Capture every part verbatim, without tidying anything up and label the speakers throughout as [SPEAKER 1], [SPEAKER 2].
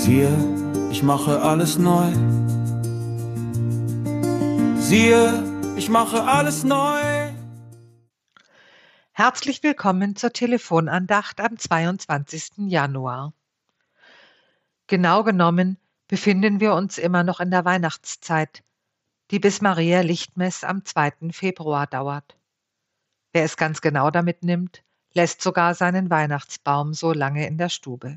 [SPEAKER 1] Siehe, ich mache alles neu. Siehe, ich mache alles neu.
[SPEAKER 2] Herzlich willkommen zur Telefonandacht am zweiundzwanzigsten Januar. Genau genommen befinden wir uns immer noch in der Weihnachtszeit, die bis Maria Lichtmess am zweiten Februar dauert. Wer es ganz genau damit nimmt, lässt sogar seinen Weihnachtsbaum so lange in der Stube.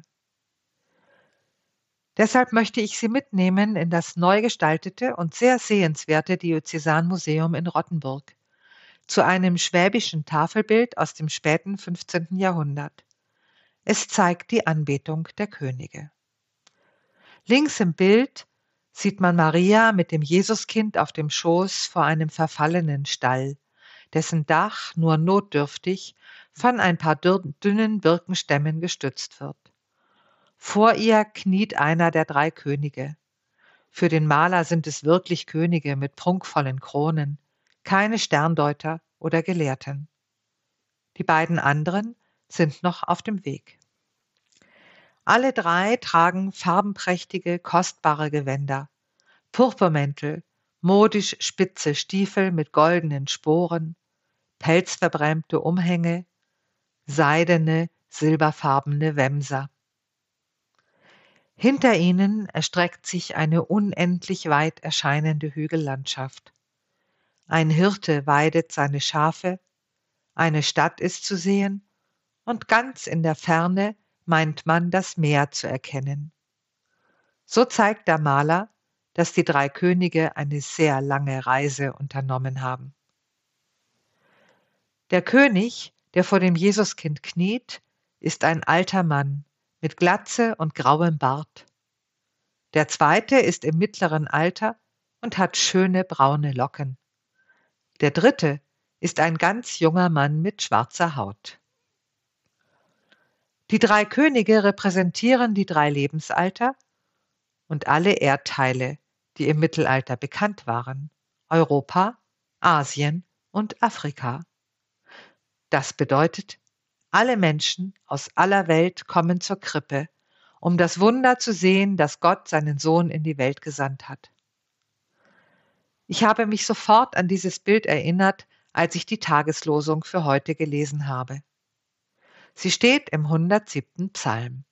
[SPEAKER 2] Deshalb möchte ich Sie mitnehmen in das neu gestaltete und sehr sehenswerte Diözesanmuseum in Rottenburg, zu einem schwäbischen Tafelbild aus dem späten fünfzehnten Jahrhundert. Es zeigt die Anbetung der Könige. Links im Bild sieht man Maria mit dem Jesuskind auf dem Schoß vor einem verfallenen Stall, dessen Dach nur notdürftig von ein paar dünnen Birkenstämmen gestützt wird. Vor ihr kniet einer der drei Könige. Für den Maler sind es wirklich Könige mit prunkvollen Kronen, keine Sterndeuter oder Gelehrten. Die beiden anderen sind noch auf dem Weg. Alle drei tragen farbenprächtige, kostbare Gewänder, Purpurmäntel, modisch spitze Stiefel mit goldenen Sporen, pelzverbrämte Umhänge, seidene, silberfarbene Wämser. Hinter ihnen erstreckt sich eine unendlich weit erscheinende Hügellandschaft. Ein Hirte weidet seine Schafe, eine Stadt ist zu sehen und ganz in der Ferne meint man das Meer zu erkennen. So zeigt der Maler, dass die drei Könige eine sehr lange Reise unternommen haben. Der König, der vor dem Jesuskind kniet, ist ein alter Mann mit Glatze und grauem Bart. Der zweite ist im mittleren Alter und hat schöne braune Locken. Der dritte ist ein ganz junger Mann mit schwarzer Haut. Die drei Könige repräsentieren die drei Lebensalter und alle Erdteile, die im Mittelalter bekannt waren: Europa, Asien und Afrika. Das bedeutet, alle Menschen aus aller Welt kommen zur Krippe, um das Wunder zu sehen, dass Gott seinen Sohn in die Welt gesandt hat. Ich habe mich sofort an dieses Bild erinnert, als ich die Tageslosung für heute gelesen habe. Sie steht im hundertsiebten Psalm.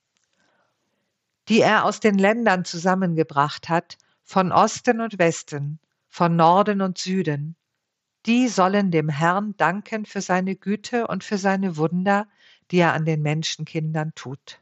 [SPEAKER 2] Die er aus den Ländern zusammengebracht hat, von Osten und Westen, von Norden und Süden, die sollen dem Herrn danken für seine Güte und für seine Wunder, die er an den Menschenkindern tut.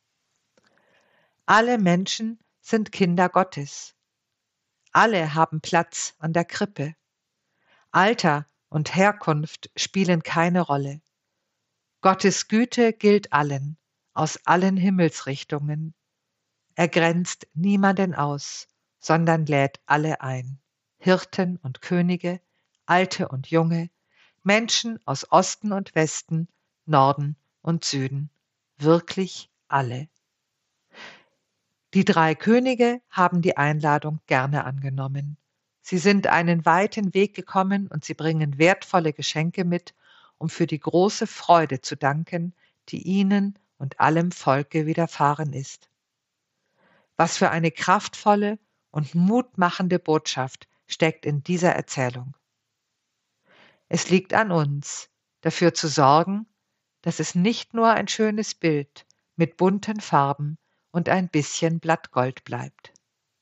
[SPEAKER 2] Alle Menschen sind Kinder Gottes. Alle haben Platz an der Krippe. Alter und Herkunft spielen keine Rolle. Gottes Güte gilt allen, aus allen Himmelsrichtungen. Er grenzt niemanden aus, sondern lädt alle ein. Hirten und Könige, Alte und Junge, Menschen aus Osten und Westen, Norden und Süden, wirklich alle. Die drei Könige haben die Einladung gerne angenommen. Sie sind einen weiten Weg gekommen und sie bringen wertvolle Geschenke mit, um für die große Freude zu danken, die ihnen und allem Volke widerfahren ist. Was für eine kraftvolle und mutmachende Botschaft steckt in dieser Erzählung. Es liegt an uns, dafür zu sorgen, dass es nicht nur ein schönes Bild mit bunten Farben und ein bisschen Blattgold bleibt.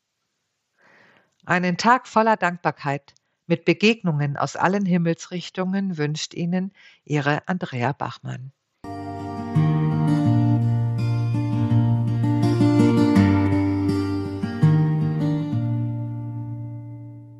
[SPEAKER 2] Einen Tag voller Dankbarkeit mit Begegnungen aus allen Himmelsrichtungen wünscht Ihnen Ihre Andrea Bachmann.